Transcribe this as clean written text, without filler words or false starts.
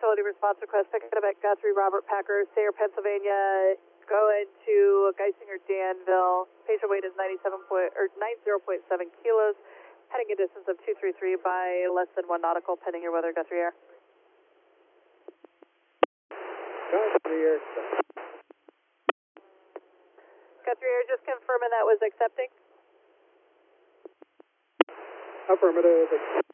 tranquility response request. Picking up at Guthrie Robert Packer, Sayre, Pennsylvania. Going to Geisinger Danville. Patient weight is 90.7 kilos. Heading a distance of 233 by less than 1 nautical, pending your weather, Guthrie Air. Guthrie Air. Guthrie Air, just confirming that was accepting. Affirmative.